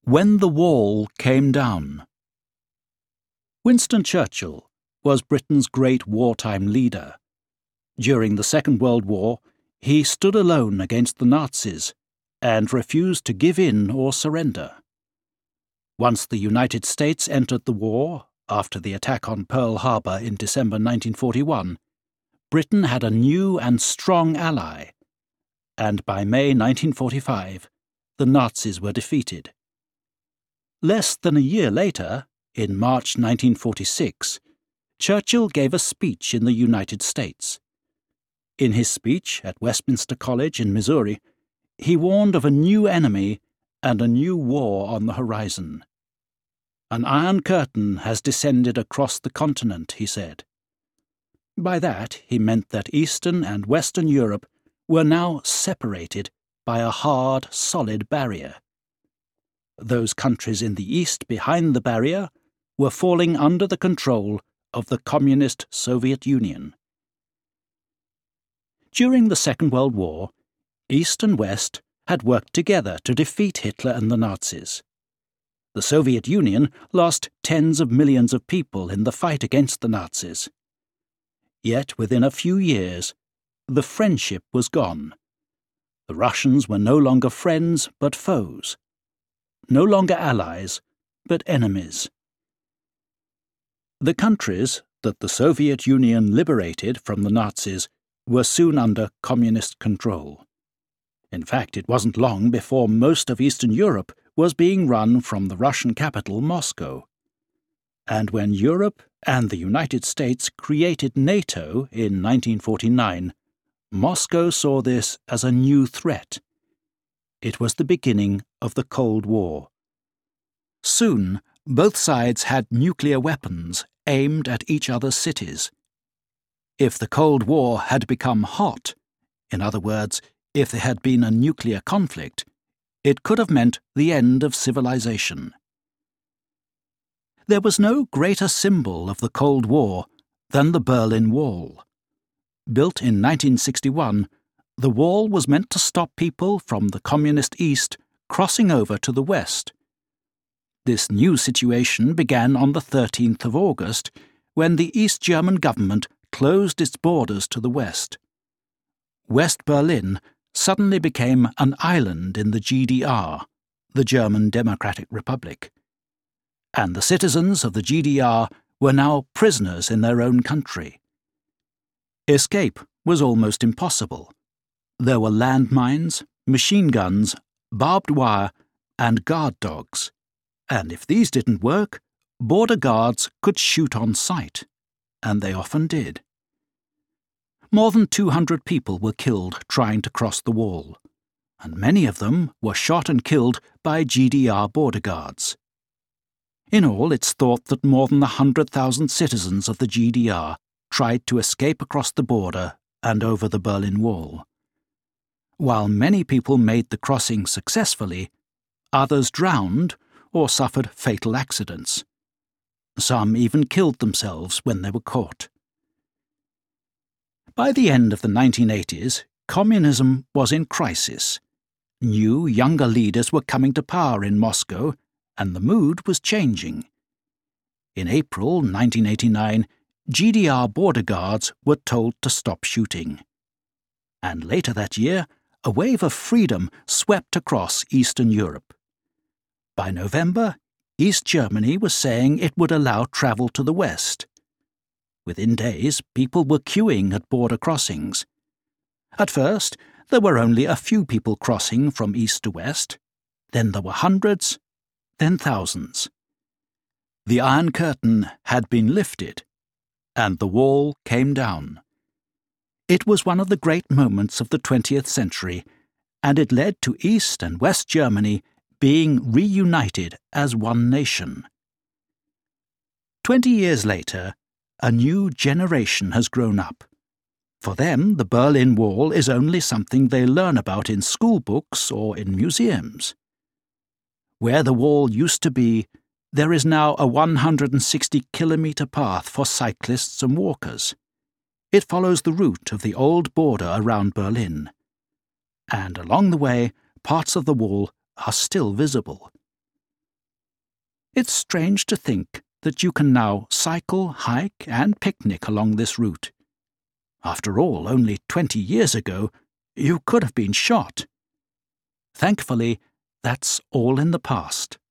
When the Wall Came Down. Winston Churchill was Britain's great wartime leader. During the Second World War, he stood alone against the Nazis and refused to give in or surrender. Once the United States entered the war, after the attack on Pearl Harbor in December 1941, Britain had a new and strong ally, and by May 1945, the Nazis were defeated. Less than a year later, in March 1946, Churchill gave a speech in the United States. In his speech at Westminster College in Missouri, he warned of a new enemy and a new war on the horizon. An iron curtain has descended across the continent, he said. By that he meant that Eastern and Western Europe were now separated by a hard, solid barrier. Those countries in the east behind the barrier were falling under the control of the Communist Soviet Union. During the Second World War, East and West had worked together to defeat Hitler and the Nazis. The Soviet Union lost tens of millions of people in the fight against the Nazis. Yet within a few years, the friendship was gone. The Russians were no longer friends but foes. No longer allies, but enemies. The countries that the Soviet Union liberated from the Nazis were soon under communist control. In fact, it wasn't long before most of Eastern Europe was being run from the Russian capital, Moscow. And when Europe and the United States created NATO in 1949, Moscow saw this as a new threat. It was the beginning of the Cold War. Soon, both sides had nuclear weapons aimed at each other's cities. If the Cold War had become hot, in other words, if there had been a nuclear conflict, it could have meant the end of civilization. There was no greater symbol of the Cold War than the Berlin Wall. Built in 1961, the wall was meant to stop people from the Communist East crossing over to the West. This new situation began on the 13th of August, when the East German government closed its borders to the West. West Berlin suddenly became an island in the GDR, the German Democratic Republic. And the citizens of the GDR were now prisoners in their own country. Escape was almost impossible. There were landmines, machine guns, barbed wire, and guard dogs. And if these didn't work, border guards could shoot on sight, and they often did. More than 200 people were killed trying to cross the wall, and many of them were shot and killed by GDR border guards. In all, it's thought that more than 100,000 citizens of the GDR tried to escape across the border and over the Berlin Wall. While many people made the crossing successfully, others drowned or suffered fatal accidents. Some even killed themselves when they were caught. By the end of the 1980s, communism was in crisis. New, younger leaders were coming to power in Moscow, and the mood was changing. In April 1989, GDR border guards were told to stop shooting. And later that year, a wave of freedom swept across Eastern Europe. By November, East Germany was saying it would allow travel to the West. Within days, people were queuing at border crossings. At first, there were only a few people crossing from east to west. Then there were hundreds, then thousands. The Iron Curtain had been lifted, and the wall came down. It was one of the great moments of the 20th century, and it led to East and West Germany being reunited as one nation. 20 years later, a new generation has grown up. For them, the Berlin Wall is only something they learn about in school books or in museums. Where the wall used to be, there is now a 160-kilometre path for cyclists and walkers. It follows the route of the old border around Berlin. And along the way, parts of the wall are still visible. It's strange to think that you can now cycle, hike, and picnic along this route. After all, only 20 years ago, you could have been shot. Thankfully, that's all in the past.